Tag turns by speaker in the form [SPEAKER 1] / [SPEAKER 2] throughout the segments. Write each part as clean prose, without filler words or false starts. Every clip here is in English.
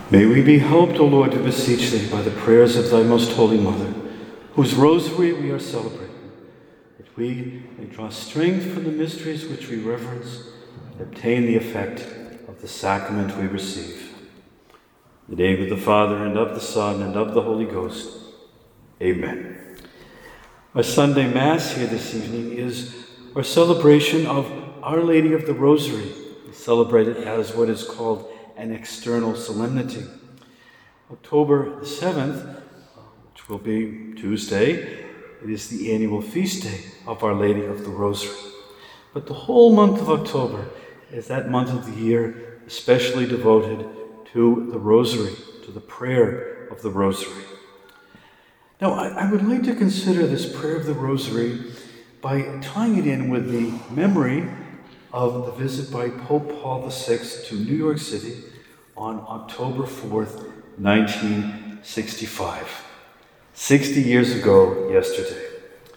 [SPEAKER 1] May we be helped, O Lord, to beseech thee by the prayers of thy most holy Mother, whose rosary we are celebrating, that we may draw strength from the mysteries which we reverence and obtain the effect of the sacrament we receive. In the name of the Father, and of the Son, and of the Holy Ghost. Amen. Our Sunday Mass here this evening is our celebration of Our Lady of the Rosary. We celebrate it as what is called an external solemnity. October the 7th, which will be Tuesday, it is the annual feast day of Our Lady of the Rosary. But the whole month of October is that month of the year especially devoted to the Rosary, to the prayer of the Rosary. Now, I would like to consider this prayer of the Rosary by tying it in with the memory of the visit by Pope Paul VI to New York City on October 4th, 1965. 60 years ago yesterday.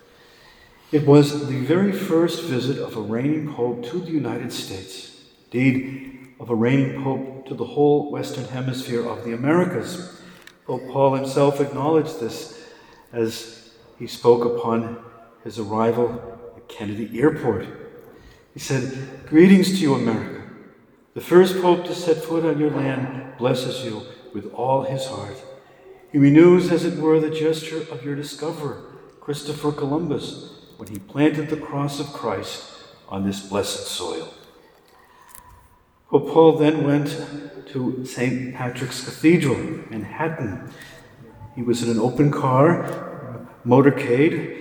[SPEAKER 1] It was the very first visit of a reigning pope to the United States, indeed of a reigning pope to the whole Western Hemisphere of the Americas. Pope Paul himself acknowledged this as he spoke upon his arrival at Kennedy Airport. He said, "Greetings to you, America. The first pope to set foot on your land blesses you with all his heart. He renews, as it were, the gesture of your discoverer, Christopher Columbus, when he planted the cross of Christ on this blessed soil." Pope Paul then went to St. Patrick's Cathedral, Manhattan. He was in an open car, motorcade,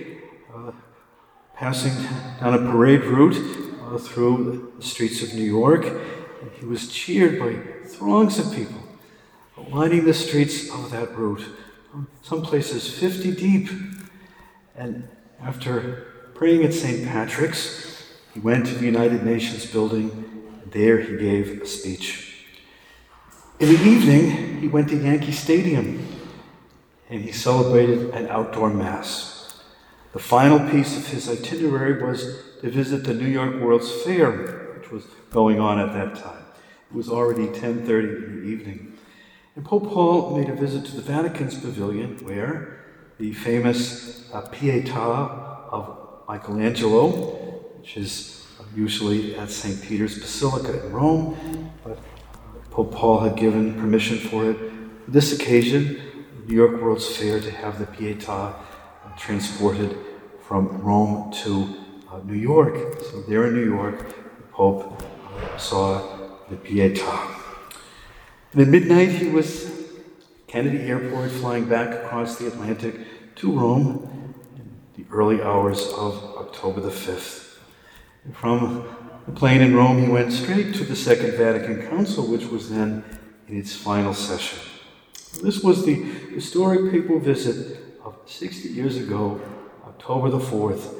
[SPEAKER 1] passing down a parade route through the streets of New York. And he was cheered by throngs of people lining the streets of that route, some places 50 deep. And after praying at St. Patrick's, he went to the United Nations building, and there he gave a speech. In the evening, he went to Yankee Stadium, and he celebrated an outdoor mass. The final piece of his itinerary was to visit the New York World's Fair, which was going on at that time. It was already 10:30 in the evening. And Pope Paul made a visit to the Vatican's pavilion, where the famous Pietà of Michelangelo, which is usually at St. Peter's Basilica in Rome, but Pope Paul had given permission for it. For this occasion, the New York World's Fair, to have the Pietà transported from Rome to New York. So there in New York, the Pope saw the Pietà. And at midnight, he was at Kennedy Airport, flying back across the Atlantic to Rome in the early hours of October the 5th. And from the plane in Rome, he went straight to the Second Vatican Council, which was then in its final session. This was the historic papal visit of 60 years ago, October the 4th,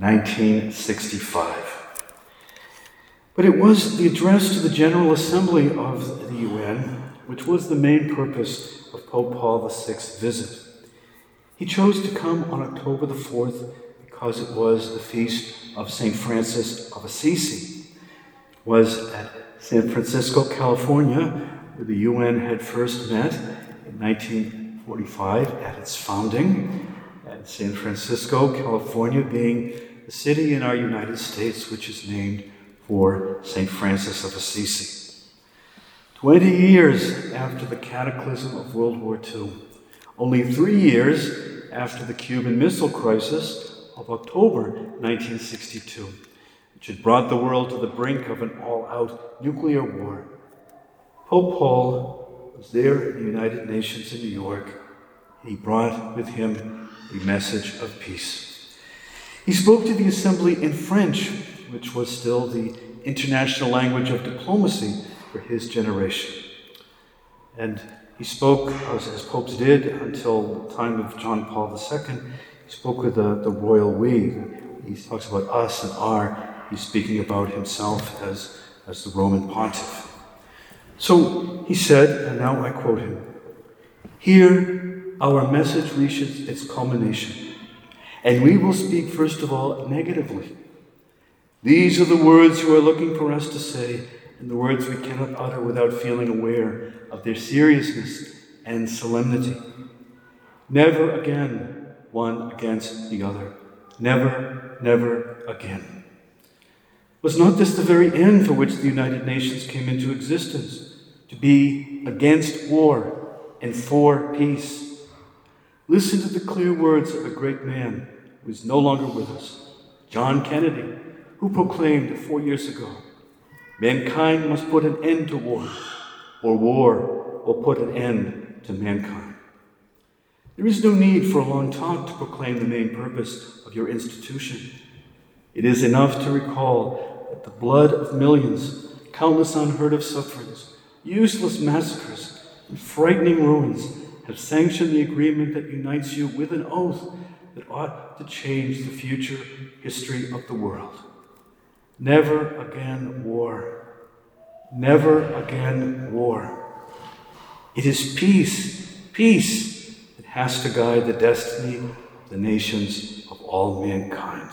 [SPEAKER 1] 1965. But it was the address to the General Assembly of the UN, which was the main purpose of Pope Paul VI's visit. He chose to come on October the 4th because it was the feast of St. Francis of Assisi. It was at San Francisco, California, where the UN had first met in 1945 at its founding, and San Francisco, California, being the city in our United States which is named for St. Francis of Assisi. 20 years after the cataclysm of World War II, only 3 years after the Cuban Missile Crisis of October 1962, which had brought the world to the brink of an all-out nuclear war, Pope Paul was there in the United Nations in New York. He brought with him a message of peace. He spoke to the assembly in French, which was still the international language of diplomacy for his generation. And he spoke, as popes did until the time of John Paul II, he spoke with the royal we. He talks about us and our. He's speaking about himself as the Roman pontiff. So he said, and now I quote him, "Here our message reaches its culmination, and we will speak first of all negatively. These are the words you are looking for us to say, and the words we cannot utter without feeling aware of their seriousness and solemnity. Never again one against the other. Never, never again. Was not this the very end for which the United Nations came into existence? To be against war and for peace. Listen to the clear words of a great man who is no longer with us, John Kennedy, who proclaimed 4 years ago, mankind must put an end to war, or war will put an end to mankind. There is no need for a long talk to proclaim the main purpose of your institution. It is enough to recall that the blood of millions, countless unheard of sufferings, useless massacres, and frightening ruins have sanctioned the agreement that unites you with an oath that ought to change the future history of the world. Never again war. Never again war. It is peace, peace, that has to guide the destiny of the nations of all mankind.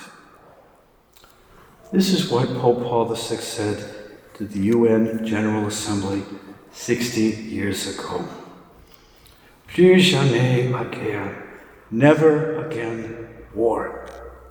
[SPEAKER 1] This is what Pope Paul VI said to the UN General Assembly 60 years ago. Plus jamais la guerre. Never again war.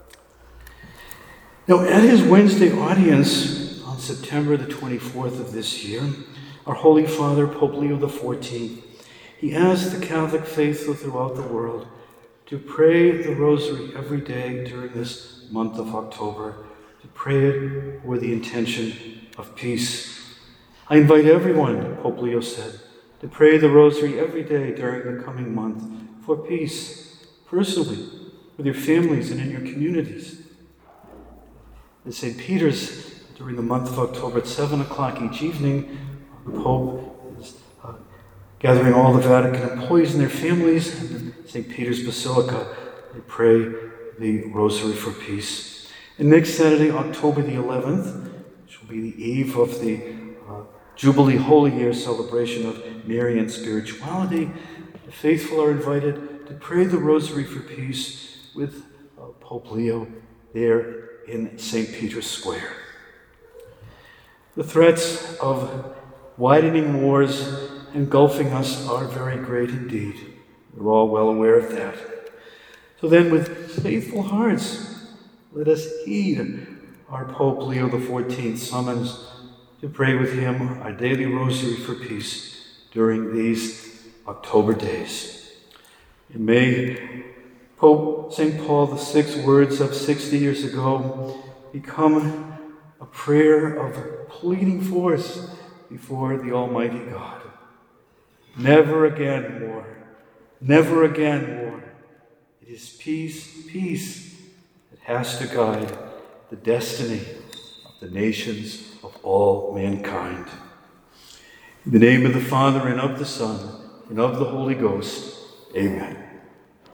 [SPEAKER 1] Now, at his Wednesday audience on September the 24th of this year, our Holy Father, Pope Leo XIV, he asked the Catholic faithful throughout the world to pray the Rosary every day during this month of October, to pray it with the intention of peace. I invite everyone, Pope Leo said, to pray the Rosary every day during the coming month for peace, personally, with your families and in your communities. In St. Peter's, during the month of October at 7 o'clock each evening, the Pope is gathering all the Vatican employees and their families, and in St. Peter's Basilica, they pray the Rosary for peace. And next Saturday, October the 11th, which will be the eve of the Jubilee Holy Year celebration of Marian spirituality, the faithful are invited to pray the Rosary for peace with Pope Leo there in St. Peter's Square. The threats of widening wars engulfing us are very great indeed. We're all well aware of that. So then, with faithful hearts, let us heed our Pope Leo XIV summons to pray with him our daily Rosary for peace during these October days. And may Pope St. Paul VI's words of 60 years ago become a prayer of pleading force before the Almighty God. Never again war. Never again war. It is peace, peace that has to guide the destiny of the nations of all mankind. In the name of the Father, and of the Son, and of the Holy Ghost, amen.